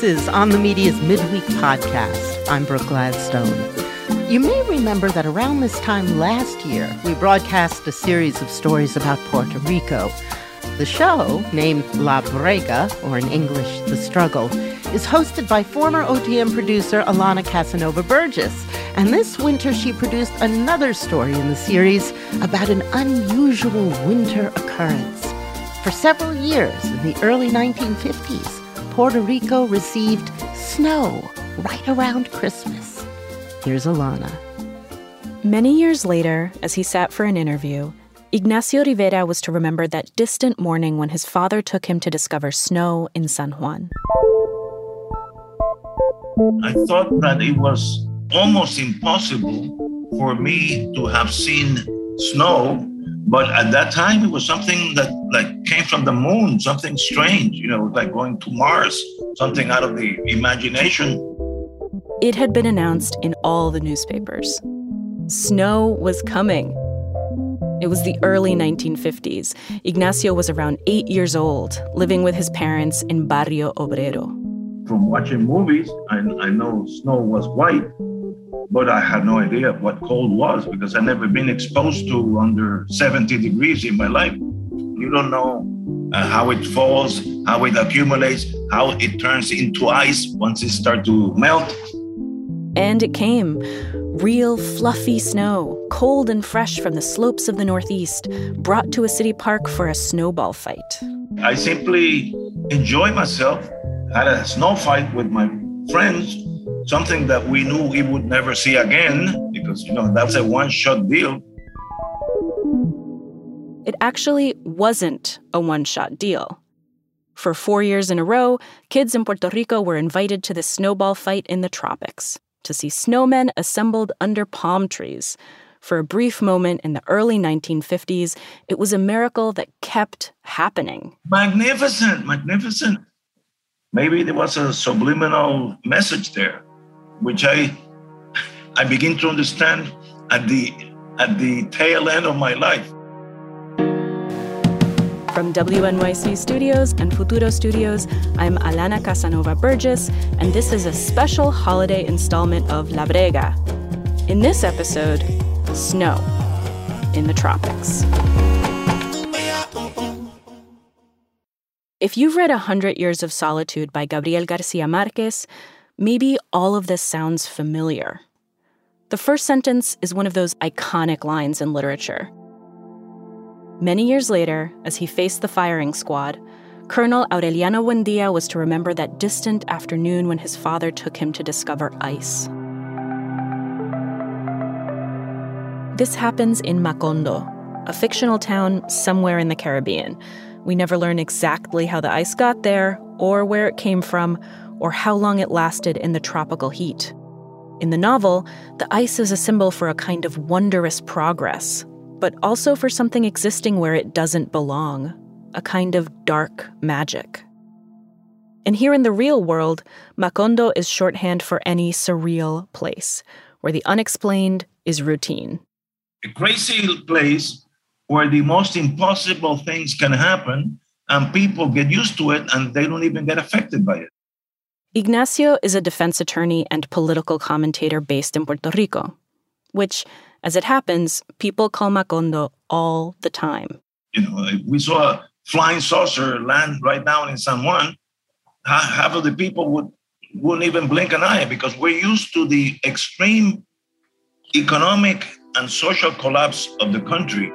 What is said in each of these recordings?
is On the Media's Midweek Podcast. I'm Brooke Gladstone. You may remember that around this time last year, we broadcast a series of stories about Puerto Rico. The show, named La Brega, or in English, The Struggle, is hosted by former OTM producer Alana Casanova Burgess. And this winter, she produced another story in the series about an unusual winter occurrence. For several years in the early 1950s, Puerto Rico received snow right around Christmas. Here's Alana. Many years later, as he sat for an interview, Ignacio Rivera was to remember that distant morning when his father took him to discover snow in San Juan. I thought that it was almost impossible for me to have seen snow, but at that time it was something that came from the moon, something strange, like going to Mars, something out of the imagination. It had been announced in all the newspapers. Snow was coming. It was the early 1950s. Ignacio was around 8 years old, living with his parents in Barrio Obrero. From watching movies, I know snow was white, but I had no idea what cold was because I'd never been exposed to under 70 degrees in my life. You don't know how it falls, how it accumulates, how it turns into ice once it starts to melt. And it came. Real fluffy snow, cold and fresh from the slopes of the Northeast, brought to a city park for a snowball fight. I simply enjoyed myself, had a snow fight with my friends, something that we knew we would never see again because, that's a one-shot deal. It actually wasn't a one-shot deal. For 4 years in a row, kids in Puerto Rico were invited to the snowball fight in the tropics to see snowmen assembled under palm trees. For a brief moment in the early 1950s, it was a miracle that kept happening. Magnificent, magnificent. Maybe there was a subliminal message there, which I begin to understand at the tail end of my life. From WNYC Studios and Futuro Studios, I'm Alana Casanova Burgess, and this is a special holiday installment of La Brega. In this episode, snow in the tropics. If you've read 100 Years of Solitude by Gabriel Garcia Marquez, maybe all of this sounds familiar. The first sentence is one of those iconic lines in literature. Many years later, as he faced the firing squad, Colonel Aureliano Buendia was to remember that distant afternoon when his father took him to discover ice. This happens in Macondo, a fictional town somewhere in the Caribbean. We never learn exactly how the ice got there, or where it came from, or how long it lasted in the tropical heat. In the novel, the ice is a symbol for a kind of wondrous progress, but also for something existing where it doesn't belong, a kind of dark magic. And here in the real world, Macondo is shorthand for any surreal place, where the unexplained is routine. A crazy place where the most impossible things can happen and people get used to it and they don't even get affected by it. Ignacio is a defense attorney and political commentator based in Puerto Rico, which, as it happens, people call Macondo all the time. If we saw a flying saucer land right now in San Juan, half of the people wouldn't even blink an eye because we're used to the extreme economic and social collapse of the country.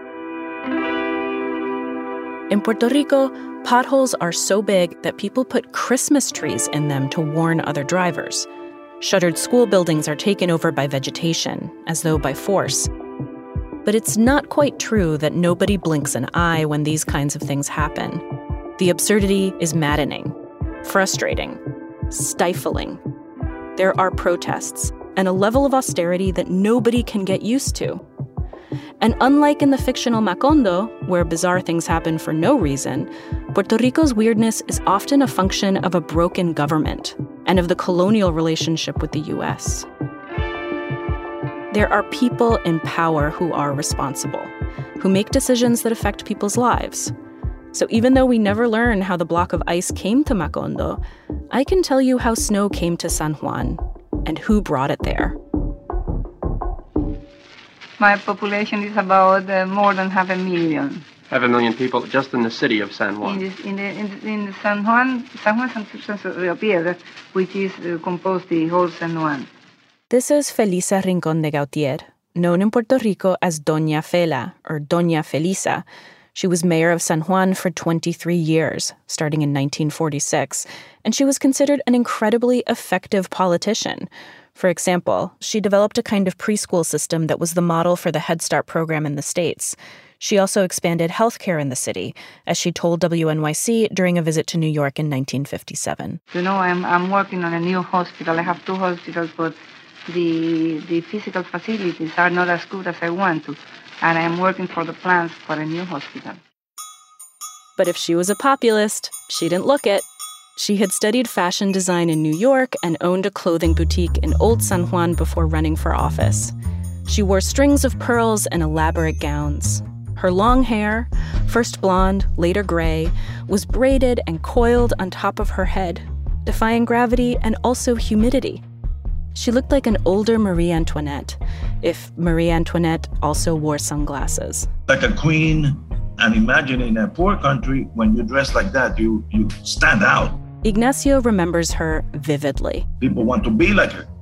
In Puerto Rico, potholes are so big that people put Christmas trees in them to warn other drivers. Shuttered school buildings are taken over by vegetation, as though by force. But it's not quite true that nobody blinks an eye when these kinds of things happen. The absurdity is maddening, frustrating, stifling. There are protests and a level of austerity that nobody can get used to. And unlike in the fictional Macondo, where bizarre things happen for no reason, Puerto Rico's weirdness is often a function of a broken government and of the colonial relationship with the U.S. There are people in power who are responsible, who make decisions that affect people's lives. So even though we never learn how the block of ice came to Macondo, I can tell you how snow came to San Juan and who brought it there. My population is about more than 500,000. 500,000 people just in the city of San Juan. In San Juan, Santurce Rio Piedra, which is composed the whole San Juan. This is Felisa Rincón de Gautier, known in Puerto Rico as Doña Fela or Doña Felisa. She was mayor of San Juan for 23 years, starting in 1946, and she was considered an incredibly effective politician. For example, she developed a kind of preschool system that was the model for the Head Start program in the States. She also expanded healthcare in the city, as she told WNYC during a visit to New York in 1957. I'm working on a new hospital. I have 2 hospitals, but the physical facilities are not as good as I want to. And I am working for the plans for a new hospital. But if she was a populist, she didn't look it. She had studied fashion design in New York and owned a clothing boutique in Old San Juan before running for office. She wore strings of pearls and elaborate gowns. Her long hair, first blonde, later gray, was braided and coiled on top of her head, defying gravity and also humidity. She looked like an older Marie Antoinette, if Marie Antoinette also wore sunglasses. Like a queen, and imagine in a poor country, when you dress like that, you stand out. Ignacio remembers her vividly. People want to be like her.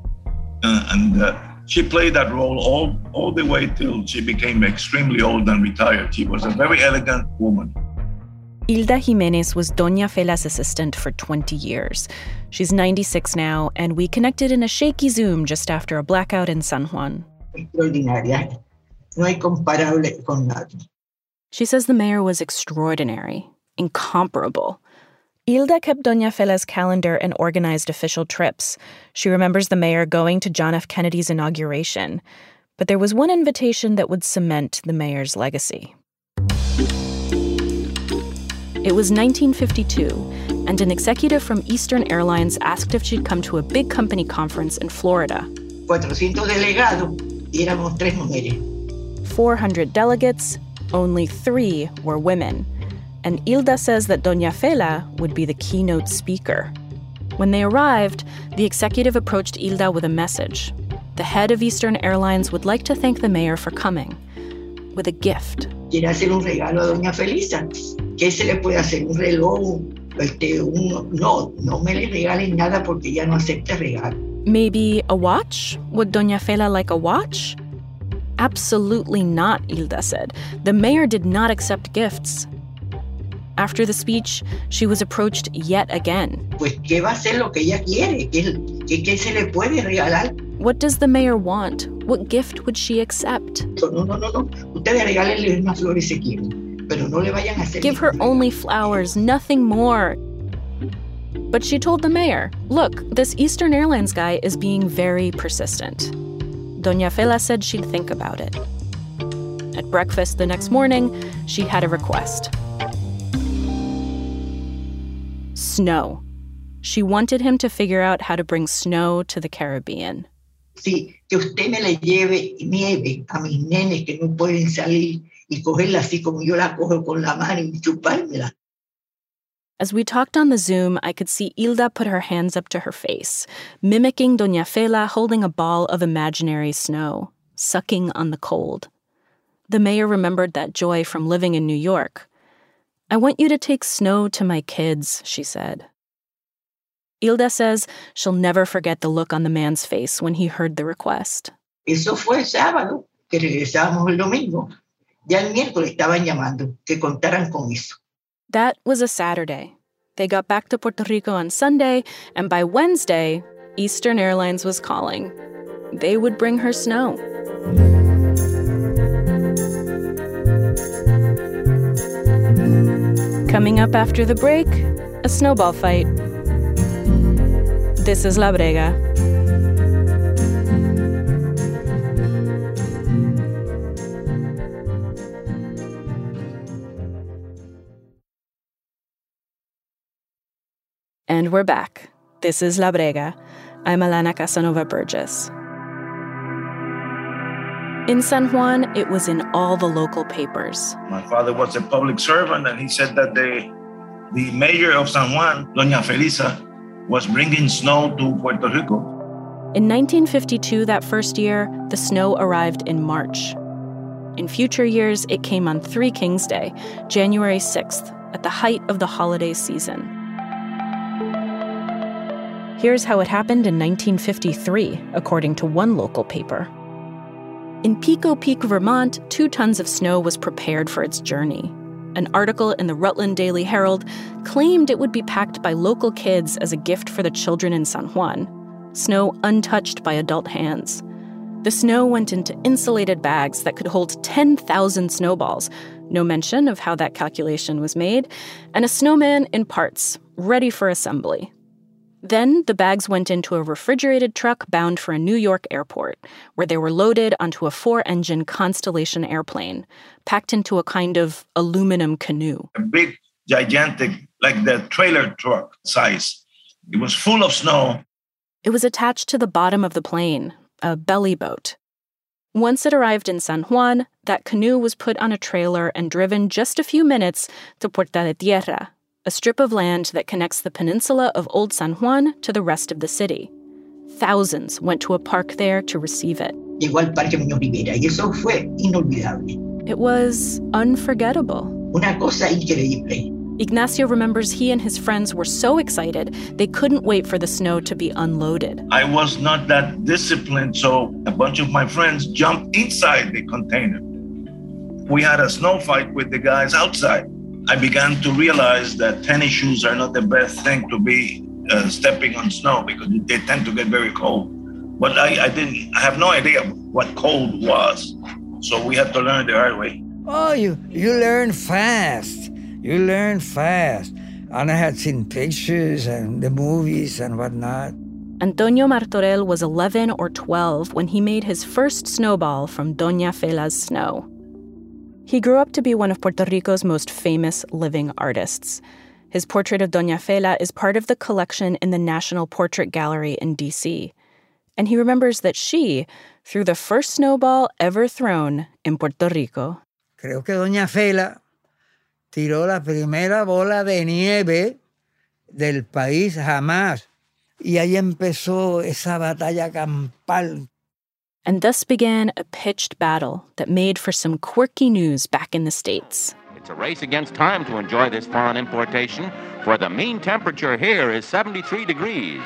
And she played that role all the way till she became extremely old and retired. She was a very elegant woman. Hilda Jimenez was Doña Fela's assistant for 20 years. She's 96 now, and we connected in a shaky Zoom just after a blackout in San Juan. Extraordinaria. No hay comparable con nadie. She says the mayor was extraordinary, incomparable. Hilda kept Doña Fela's calendar and organized official trips. She remembers the mayor going to John F. Kennedy's inauguration. But there was one invitation that would cement the mayor's legacy. It was 1952, and an executive from Eastern Airlines asked if she'd come to a big company conference in Florida. 400 delegados, y éramos 3 mujeres. 400 delegates, only 3 were women. And Hilda says that Doña Fela would be the keynote speaker. When they arrived, the executive approached Hilda with a message. The head of Eastern Airlines would like to thank the mayor for coming, with a gift. Quiere hacer un regalo a Doña Felisa. ¿Qué se le puede hacer? ¿Un reloj? No me le regalen nada porque ella no acepta regalo. Maybe a watch? Would Doña Fela like a watch? Absolutely not, Hilda said. The mayor did not accept gifts. After the speech, she was approached yet again. Pues, ¿qué va a hacer lo que ella quiere? ¿Qué se le puede regalar? What does the mayor want? What gift would she accept? No. Ustedes regálenle unas flores si quieren, pero no le vayan a hacer. Give her only flowers, nothing more. But she told the mayor, look, this Eastern Airlines guy is being very persistent. Doña Fela said she'd think about it. At breakfast the next morning, she had a request. Snow. She wanted him to figure out how to bring snow to the Caribbean. Sí, que usted me le lleve nieve a mis nenes que no pueden salir y cogerla así como yo la cojo con la mano y chupármela. As we talked on the Zoom, I could see Hilda put her hands up to her face, mimicking Doña Fela holding a ball of imaginary snow, sucking on the cold. The mayor remembered that joy from living in New York. I want you to take snow to my kids, she said. Hilda says she'll never forget the look on the man's face when he heard the request. Eso fue el sábado, que regresábamos el domingo. Ya el miércoles estaban llamando, que contaran con eso. That was a Saturday. They got back to Puerto Rico on Sunday, and by Wednesday, Eastern Airlines was calling. They would bring her snow. Coming up after the break, a snowball fight. This is La Brega. And we're back. This is La Brega. I'm Alana Casanova Burgess. In San Juan, it was in all the local papers. My father was a public servant, and he said that the mayor of San Juan, Doña Felisa, was bringing snow to Puerto Rico. In 1952, that first year, the snow arrived in March. In future years, it came on Three Kings Day, January 6th, at the height of the holiday season. Here's how it happened in 1953, according to one local paper. In Pico Peak, Vermont, 2 tons of snow was prepared for its journey. An article in the Rutland Daily Herald claimed it would be packed by local kids as a gift for the children in San Juan, snow untouched by adult hands. The snow went into insulated bags that could hold 10,000 snowballs, no mention of how that calculation was made, and a snowman in parts, ready for assembly. Then the bags went into a refrigerated truck bound for a New York airport, where they were loaded onto a 4-engine Constellation airplane, packed into a kind of aluminum canoe. A big, gigantic, like the trailer truck size. It was full of snow. It was attached to the bottom of the plane, a belly boat. Once it arrived in San Juan, that canoe was put on a trailer and driven just a few minutes to Puerta de Tierra, a strip of land that connects the peninsula of Old San Juan to the rest of the city. Thousands went to a park there to receive it. Llegó al Parque Muñoz Rivera y eso fue inolvidable. It was unforgettable. Una cosa increíble. Ignacio remembers he and his friends were so excited they couldn't wait for the snow to be unloaded. I was not that disciplined, so a bunch of my friends jumped inside the container. We had a snow fight with the guys outside. I began to realize that tennis shoes are not the best thing to be stepping on snow because they tend to get very cold. But I have no idea what cold was. So we had to learn the hard way. Oh, you learn fast. You learn fast. And I had seen pictures and the movies and whatnot. Antonio Martorell was 11 or 12 when he made his first snowball from Doña Fela's snow. He grew up to be one of Puerto Rico's most famous living artists. His portrait of Doña Fela is part of the collection in the National Portrait Gallery in D.C. And he remembers that she threw the first snowball ever thrown in Puerto Rico. Creo que Doña Fela tiró la primera bola de nieve del país jamás. Y ahí empezó esa batalla campal. And thus began a pitched battle that made for some quirky news back in the States. It's a race against time to enjoy this foreign importation, for the mean temperature here is 73 degrees.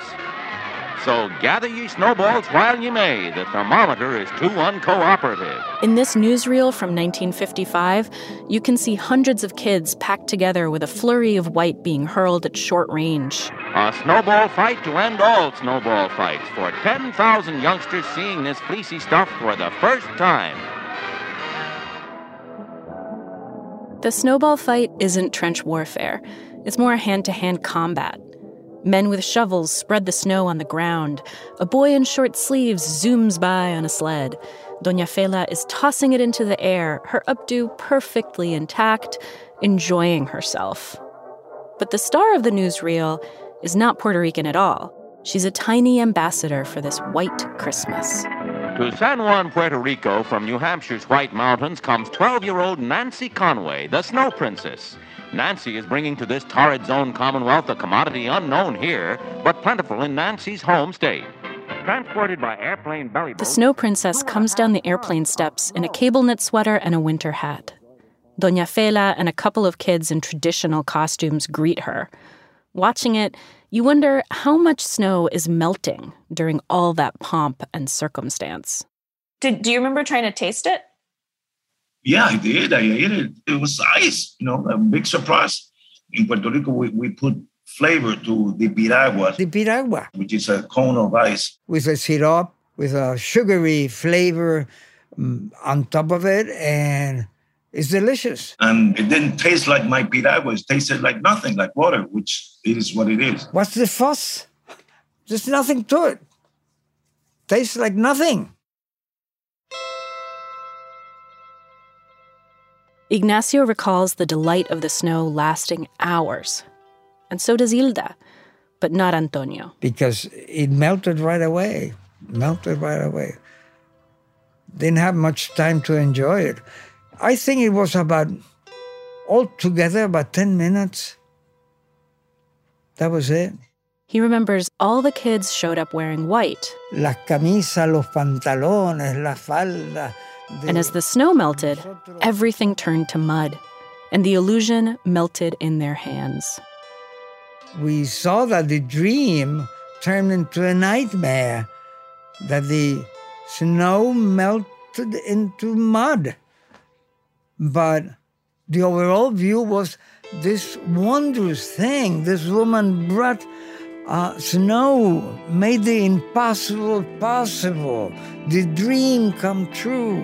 So gather ye snowballs while ye may. The thermometer is too uncooperative. In this newsreel from 1955, you can see hundreds of kids packed together with a flurry of white being hurled at short range. A snowball fight to end all snowball fights, for 10,000 youngsters seeing this fleecy stuff for the first time. The snowball fight isn't trench warfare. It's more hand-to-hand combat. Men with shovels spread the snow on the ground. A boy in short sleeves zooms by on a sled. Doña Fela is tossing it into the air, her updo perfectly intact, enjoying herself. But the star of the newsreel is not Puerto Rican at all. She's a tiny ambassador for this white Christmas. To San Juan, Puerto Rico, from New Hampshire's White Mountains, comes 12-year-old Nancy Conway, the Snow Princess. Nancy is bringing to this torrid zone commonwealth a commodity unknown here, but plentiful in Nancy's home state. Transported by airplane belly boat, the Snow Princess comes down the airplane steps in a cable knit sweater and a winter hat. Doña Fela and a couple of kids in traditional costumes greet her. Watching it, you wonder how much snow is melting during all that pomp and circumstance. Do you remember trying to taste it? Yeah, I did. I ate it. It was ice, a big surprise. In Puerto Rico, we put flavor to the piragua. The piragua. Which is a cone of ice. With a syrup, with a sugary flavor on top of it, and it's delicious. And it didn't taste like my piragua. It tasted like nothing, like water, which is what it is. What's the fuss? There's nothing to it. Tastes like nothing. Ignacio recalls the delight of the snow lasting hours. And so does Hilda, but not Antonio. Because it melted right away. Didn't have much time to enjoy it. I think it was altogether about 10 minutes. That was it. He remembers all the kids showed up wearing white. Las camisas, los pantalones, la falda. And as the snow melted, everything turned to mud, and the illusion melted in their hands. We saw that the dream turned into a nightmare, that the snow melted into mud. But the overall view was this wondrous thing. This woman brought snow, made the impossible possible, the dream come true.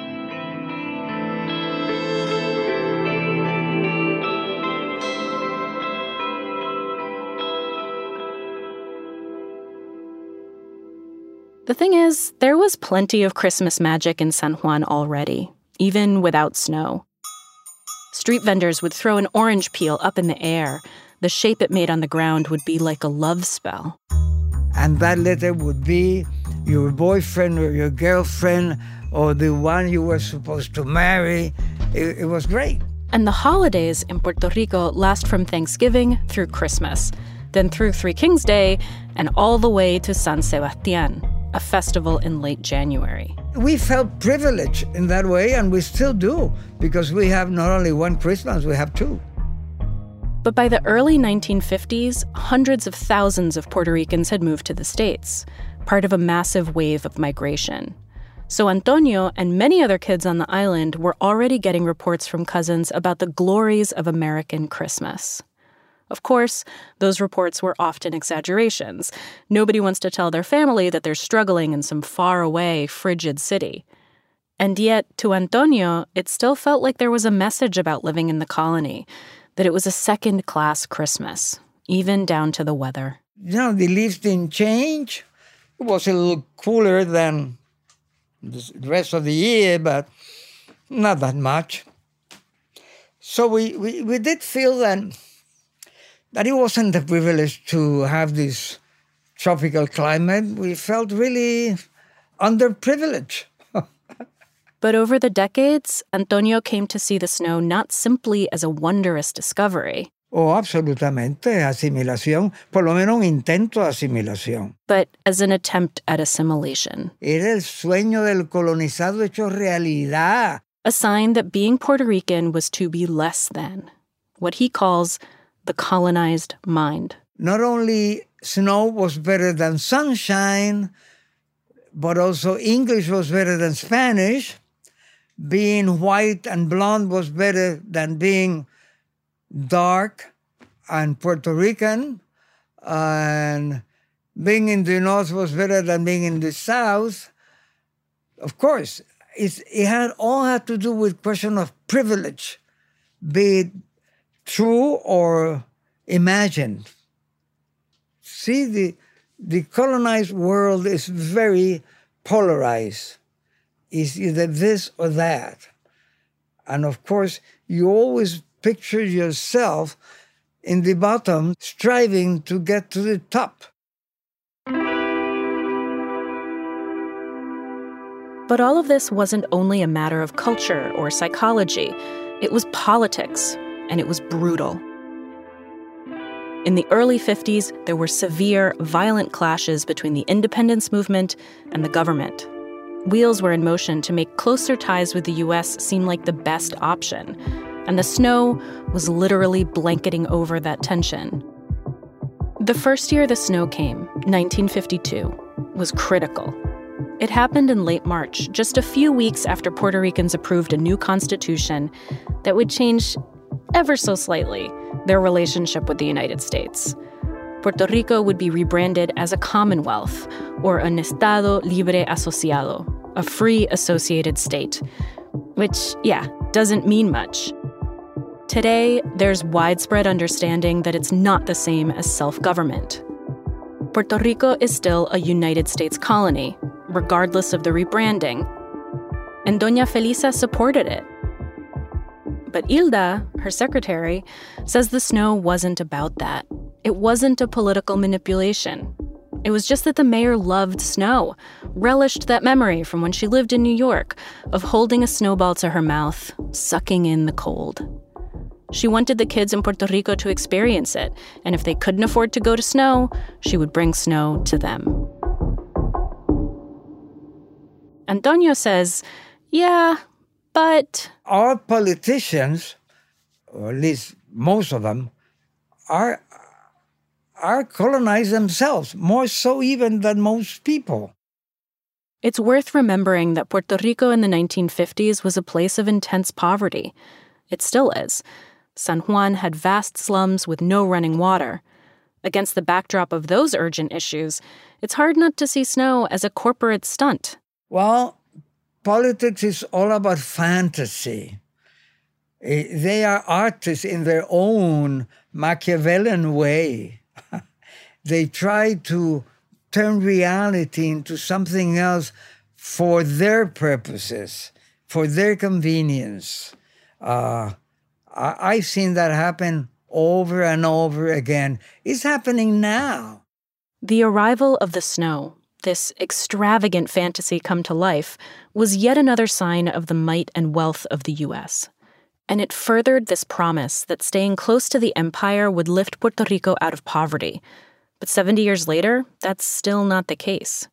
The thing is, there was plenty of Christmas magic in San Juan already, even without snow. Street vendors would throw an orange peel up in the air. The shape it made on the ground would be like a love spell. And that letter would be your boyfriend or your girlfriend or the one you were supposed to marry. It was great. And the holidays in Puerto Rico last from Thanksgiving through Christmas, then through Three Kings Day, and all the way to San Sebastián, a festival in late January. We felt privileged in that way, and we still do, because we have not only one Christmas, we have two. But by the early 1950s, hundreds of thousands of Puerto Ricans had moved to the States, part of a massive wave of migration. So Antonio and many other kids on the island were already getting reports from cousins about the glories of American Christmas. Of course, those reports were often exaggerations. Nobody wants to tell their family that they're struggling in some faraway, frigid city. And yet, to Antonio, it still felt like there was a message about living in the colony, that it was a second-class Christmas, even down to the weather. You know, the leaves didn't change. It was a little cooler than the rest of the year, but not that much. So we did feel that it wasn't a privilege to have this tropical climate. We felt really underprivileged. But over the decades, Antonio came to see the snow not simply as a wondrous discovery. Oh, absolutamente, asimilación, por lo menos un intento de asimilación. But as an attempt at assimilation. Era el sueño del colonizado hecho realidad. A sign that being Puerto Rican was to be less than, what he calls the colonized mind. Not only snow was better than sunshine, but also English was better than Spanish. Being white and blonde was better than being dark and Puerto Rican. And being in the north was better than being in the south. Of course, it all had to do with question of privilege, be it true or imagined. See, the colonized world is very polarized. It's either this or that. And of course, you always picture yourself in the bottom, striving to get to the top. But all of this wasn't only a matter of culture or psychology. It was politics, and it was brutal. In the early 50s, there were severe, violent clashes between the independence movement and the government. Wheels were in motion to make closer ties with the U.S. seem like the best option, and the snow was literally blanketing over that tension. The first year the snow came, 1952, was critical. It happened in late March, just a few weeks after Puerto Ricans approved a new constitution that would change, ever so slightly, their relationship with the United States. Puerto Rico would be rebranded as a Commonwealth, or an Estado Libre Asociado, a free associated state, which, doesn't mean much. Today, there's widespread understanding that it's not the same as self-government. Puerto Rico is still a United States colony, regardless of the rebranding, and Doña Felisa supported it. But Hilda, her secretary, says the snow wasn't about that. It wasn't a political manipulation. It was just that the mayor loved snow, relished that memory from when she lived in New York of holding a snowball to her mouth, sucking in the cold. She wanted the kids in Puerto Rico to experience it, and if they couldn't afford to go to snow, she would bring snow to them. Antonio says, yeah, but... Our politicians, or at least most of them, are colonized themselves, more so even than most people. It's worth remembering that Puerto Rico in the 1950s was a place of intense poverty. It still is. San Juan had vast slums with no running water. Against the backdrop of those urgent issues, it's hard not to see snow as a corporate stunt. Well, politics is all about fantasy. They are artists in their own Machiavellian way. They try to turn reality into something else for their purposes, for their convenience. I've seen that happen over and over again. It's happening now. The arrival of the snow, this extravagant fantasy come to life, was yet another sign of the might and wealth of the U.S. And it furthered this promise that staying close to the empire would lift Puerto Rico out of poverty. But 70 years later, that's still not the case.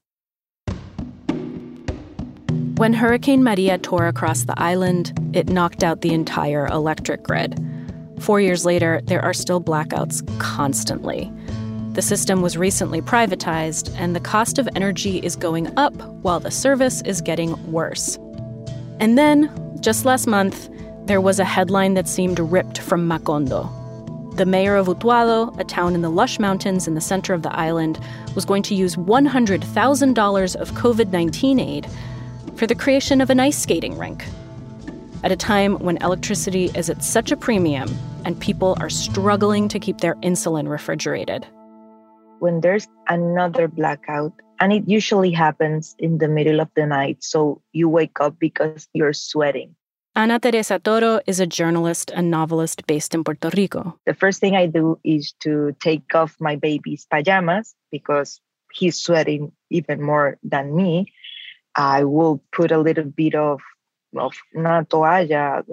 When Hurricane Maria tore across the island, it knocked out the entire electric grid. 4 years later, there are still blackouts constantly. The system was recently privatized, and the cost of energy is going up while the service is getting worse. And then, just last month, there was a headline that seemed ripped from Macondo. The mayor of Utuado, a town in the lush mountains in the center of the island, was going to use $100,000 of COVID-19 aid for the creation of an ice skating rink. At a time when electricity is at such a premium and people are struggling to keep their insulin refrigerated. When there's another blackout, and it usually happens in the middle of the night, so you wake up because you're sweating. Ana Teresa Toro is a journalist and novelist based in Puerto Rico. The first thing I do is to take off my baby's pajamas because he's sweating even more than me. I will put a little bit of una toalla,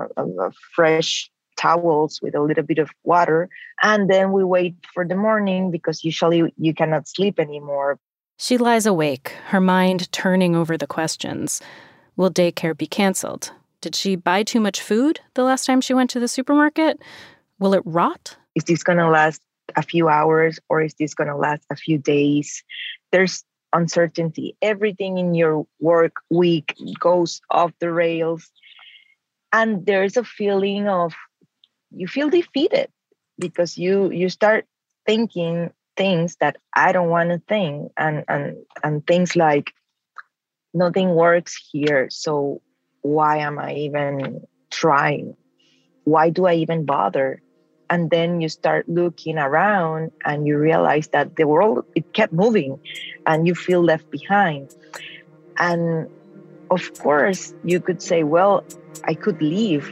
fresh towels with a little bit of water, and then we wait for the morning because usually you cannot sleep anymore. She lies awake, her mind turning over the questions. Will daycare be canceled? Did she buy too much food the last time she went to the supermarket? Will it rot? Is this going to last a few hours or is this going to last a few days? There's uncertainty. Everything in your work week goes off the rails. And there's a feeling of, you feel defeated because you start thinking things that I don't want to think. And things like, nothing works here, so why am I even trying? Why do I even bother? And then you start looking around and you realize that the world, it kept moving and you feel left behind. And of course, you could say, well, I could leave.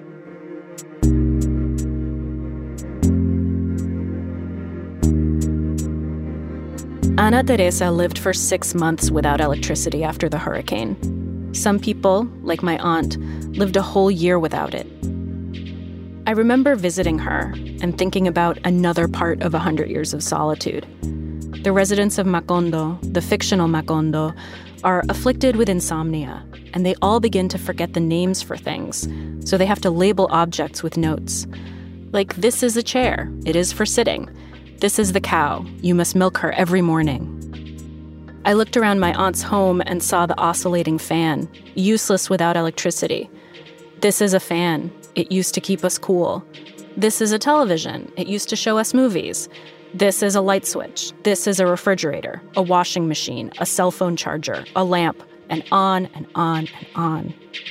Ana Teresa lived for 6 months without electricity after the hurricane. Some people, like my aunt, lived a whole year without it. I remember visiting her and thinking about another part of 100 Years of Solitude. The residents of Macondo, the fictional Macondo, are afflicted with insomnia, and they all begin to forget the names for things, so they have to label objects with notes. Like, this is a chair, it is for sitting. This is the cow, you must milk her every morning. I looked around my aunt's home and saw the oscillating fan, useless without electricity. This is a fan. It used to keep us cool. This is a television. It used to show us movies. This is a light switch. This is a refrigerator, a washing machine, a cell phone charger, a lamp, and on and on and on.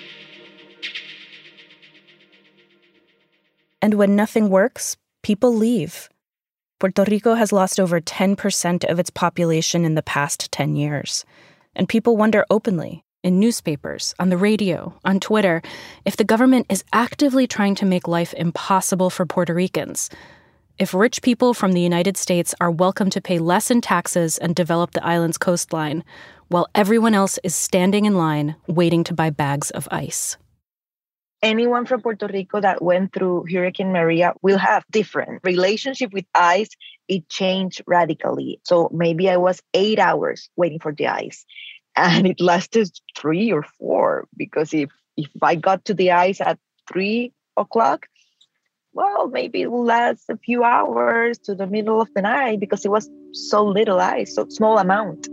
And when nothing works, people leave. Puerto Rico has lost over 10% of its population in the past 10 years. And people wonder openly, in newspapers, on the radio, on Twitter, if the government is actively trying to make life impossible for Puerto Ricans. If rich people from the United States are welcome to pay less in taxes and develop the island's coastline, while everyone else is standing in line waiting to buy bags of ice. anyone from Puerto Rico that went through Hurricane Maria will have different relationship with ice. It changed radically. So maybe I was 8 hours waiting for the ice, and it lasted 3 or 4, because if I got to the ice at 3 o'clock, well, maybe it will last a few hours to the middle of the night, because it was so little ice, so small amount.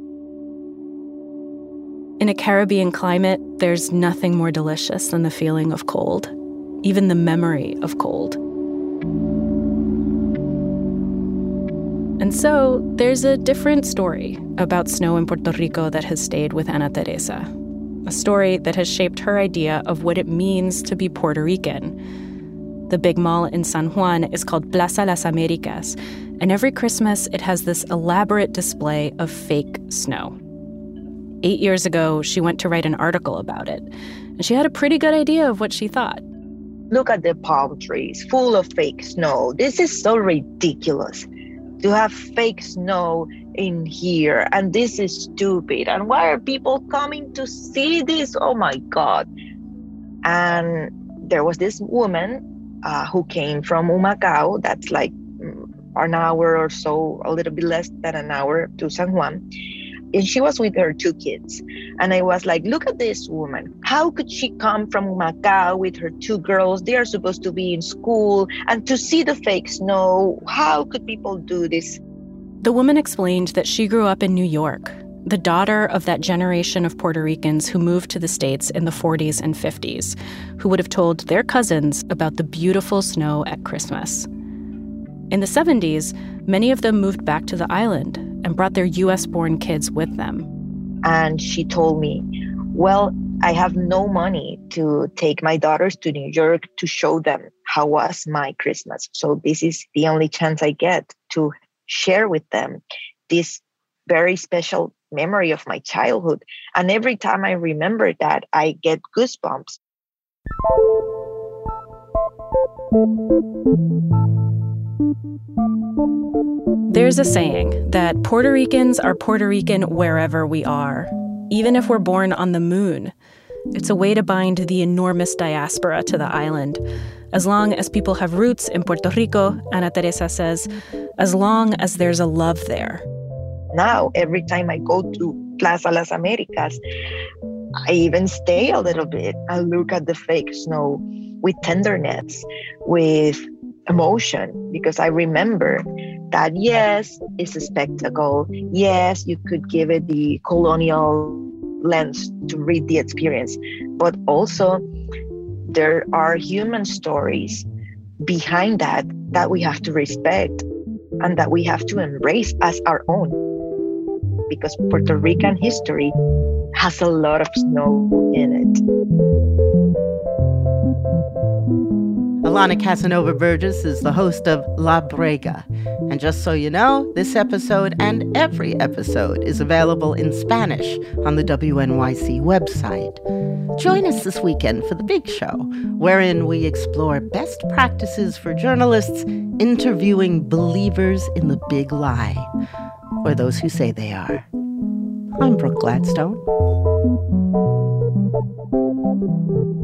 In a Caribbean climate, there's nothing more delicious than the feeling of cold, even the memory of cold. And so there's a different story about snow in Puerto Rico that has stayed with Ana Teresa, a story that has shaped her idea of what it means to be Puerto Rican. The big mall in San Juan is called Plaza Las Américas, and every Christmas it has this elaborate display of fake snow. 8 years ago, she went to write an article about it, and she had a pretty good idea of what she thought. Look at the palm trees full of fake snow. This is so ridiculous to have fake snow in here, and this is stupid. And why are people coming to see this? Oh my God. And there was this woman who came from Humacao, that's like an hour or so, a little bit less than an hour to San Juan. And she was with her 2 kids. And I was like, look at this woman. How could she come from Macau with her 2 girls? They are supposed to be in school. And to see the fake snow, how could people do this? The woman explained that she grew up in New York, the daughter of that generation of Puerto Ricans who moved to the States in the 40s and 50s, who would have told their cousins about the beautiful snow at Christmas. In the 70s, many of them moved back to the island and brought their U.S.-born kids with them. And she told me, well, I have no money to take my daughters to New York to show them how was my Christmas. So this is the only chance I get to share with them this very special memory of my childhood. And every time I remember that, I get goosebumps. There's a saying that Puerto Ricans are Puerto Rican wherever we are, even if we're born on the moon. It's a way to bind the enormous diaspora to the island. As long as people have roots in Puerto Rico, Ana Teresa says, as long as there's a love there. Now, every time I go to Plaza Las Américas, I even stay a little bit and look at the fake snow with tenderness, with emotion, because I remember that, yes, it's a spectacle. Yes, you could give it the colonial lens to read the experience, but also there are human stories behind that we have to respect and that we have to embrace as our own, because Puerto Rican history has a lot of snow in it. Alana Casanova Burgess is the host of La Brega. And just so you know, this episode and every episode is available in Spanish on the WNYC website. Join us this weekend for The Big Show, wherein we explore best practices for journalists interviewing believers in the big lie, or those who say they are. I'm Brooke Gladstone.